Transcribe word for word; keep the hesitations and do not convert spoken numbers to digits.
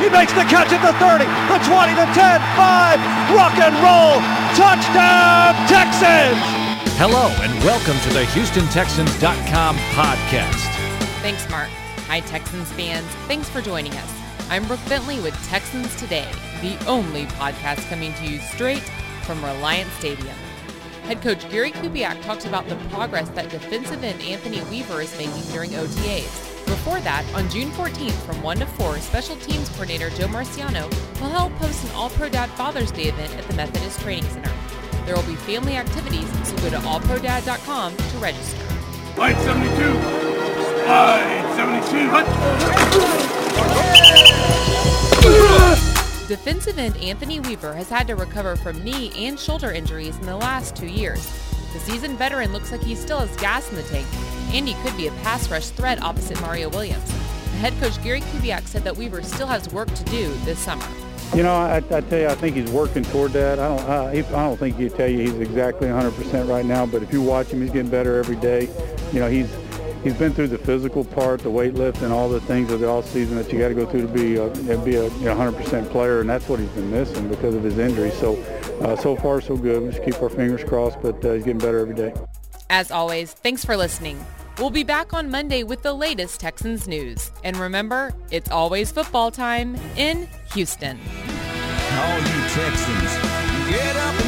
He makes the catch at the thirty, the twenty, the ten, five. Rock and roll. Touchdown, Texans. Hello and welcome to the Houston Texans dot com podcast. Thanks, Mark. Hi, Texans fans. Thanks for joining us. I'm Brooke Bentley with Texans Today, the only podcast coming to you straight from Reliant Stadium. Head coach Gary Kubiak talks about the progress that defensive end Anthony Weaver is making during O T As. Before that, on June fourteenth from one to four, Special Teams Coordinator Joe Marciano will help host an All-Pro Dad Father's Day event at the Methodist Training Center. There will be family activities, so go to all pro dad dot com to register. Flight seventy-two. Flight seventy-two. Defensive end Anthony Weaver has had to recover from knee and shoulder injuries in the last two years. The seasoned veteran looks like he still has gas in the tank, and he could be a pass rush threat opposite Mario Williams. The head coach Gary Kubiak said that Weaver still has work to do this summer. You know, I, I tell you, I think he's working toward that. I don't, I, I don't think he'd tell you he's exactly one hundred percent right now, but if you watch him, he's getting better every day. You know, he's he's been through the physical part, the weight lift, and all the things of the off season that you got to go through to be a, be a you know, one hundred percent player, and that's what he's been missing because of his injury. So, uh, so far so good. We just keep our fingers crossed, but uh, he's getting better every day. As always, thanks for listening. We'll be back on Monday with the latest Texans news. And remember, it's always football time in Houston. All you Texans, get up